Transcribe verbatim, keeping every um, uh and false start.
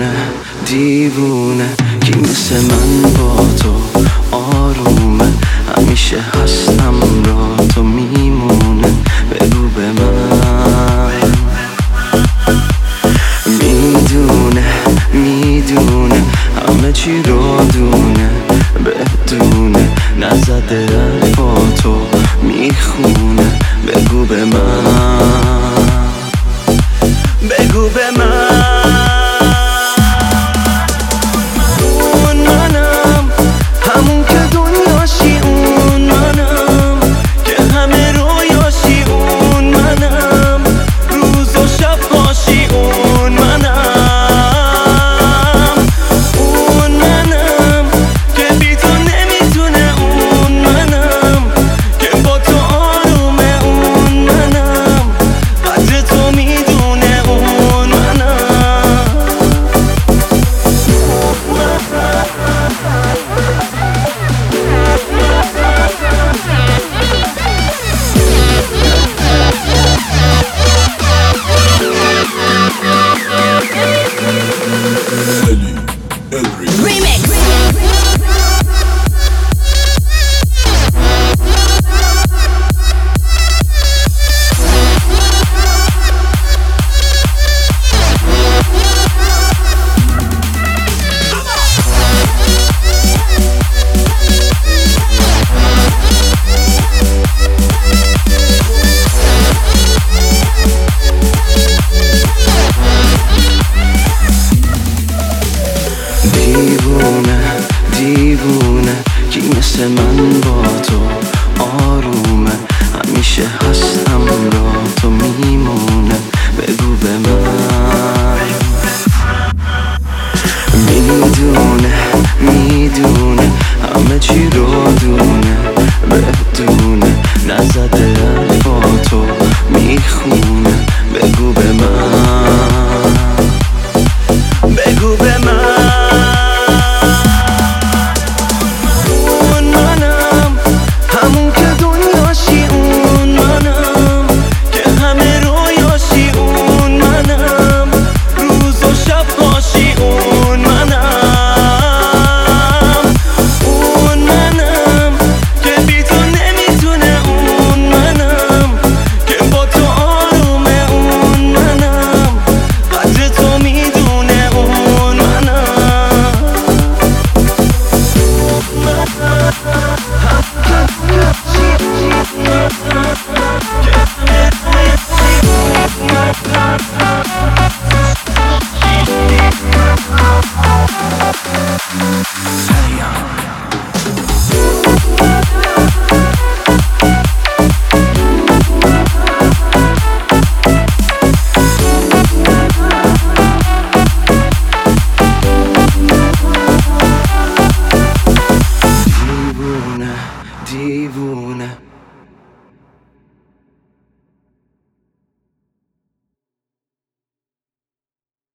دیوونه دیوونه کی مثل من با تو آرومه، همیشه هستم را تو میمونه. بگو به من میدونه میدونه همه چی رو دونه بدونه، نزده با تو میخونه. بگو به من بگو به من اون منم، همون که دنیاشی اون منم، که همه رویاشی اون منم، روز و شب پاشی اون منم. اون منم که بی تو نمیتونه، اون منم که با تو آرومه، اون منم قدر تو میدونه، اون منم. دیوونه دیوونه کی مثل من